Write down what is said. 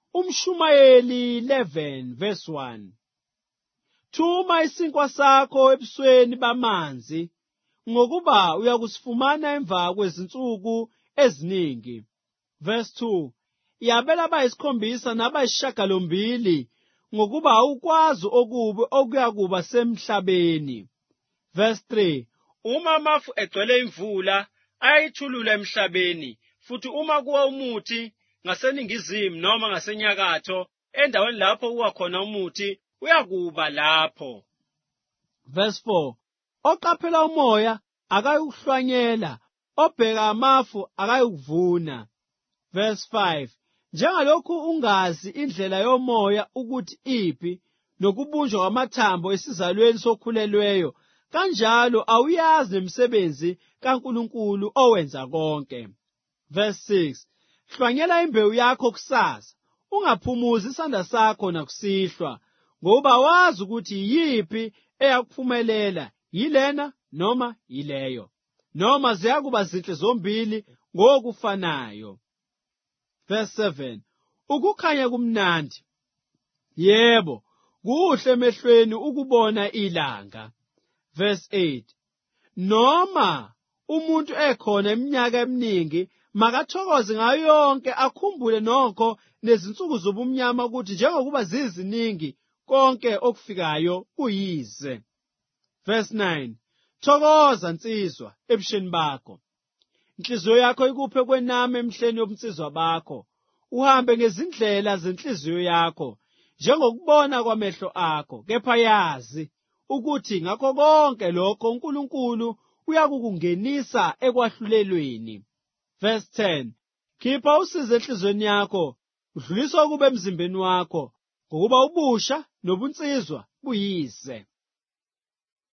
Umshumayeli 11 verse 1. Thuma isinkwa sakho ebusweni bamanzi, ngokuba uyakusifumana emva kwezinsuku eziningi. Verse 2. Yabela abayisikhombisa nabayisishiyagalombili, ngokuba awukwazi okubi okuyakuba semhlabeni. Verse 3. Uma amafu egcwele imvula, ayayithulula emhlabeni, futhi uma kuwa umuthi ngaseningizimu noma ngasenyakatho, endaweni lapho kuwa khona umuthi, uyakuba lapho. Verse 4. Oqaphela umoya akayikuhlwanyela, obheka amafu akayikuvuna. Verse 5. Njengalokhu ungazi indlela yomoya ukuthi iphi, nokubunjwa kwamathambo esizalweni sokhulelweyo, kanjalo awuyazi nemisebenzi kaNkulunkulu owenza konke. Verse 6. Hlwanyela imbewu yakho kusasa, ungaphumuzi isandla sakho nakusihlwa, ngoba wazi ukuthi yiphi eyakuphumelela, yilena noma yileyo, noma ziyakuba zinhle zombili ngokufanayo. Verse 7. Ukukhanya kumnandi, yebo, kuhle emehlweni ukubona ilanga. Verse 8. Noma umuntu ekhona iminyaka eminingi, makathokoze ngayo yonke, akhumbule nokho nezinsuku zobumnyama ukuthi njengokuba ziziningi konke okufikayo kuyize. Verse 9. Thokoza nsizwa ebusheni bakho, inhliziyo yakho ikuphe kwenama emhleni yobunsizwa bakho, uhambe ngezindlela zenhliziyo yakho njengokubona kwamehlo akho, kepha yazi ukuthi ngakho konke lokho uNkulunkulu uyakukungenisa ekwahlulelweni. Verse 10. Khipha usizi enhliziyweni yakho, udlulisa ukube emzimbeni wakho, ngokuba ubusha nobunsizwa buyize.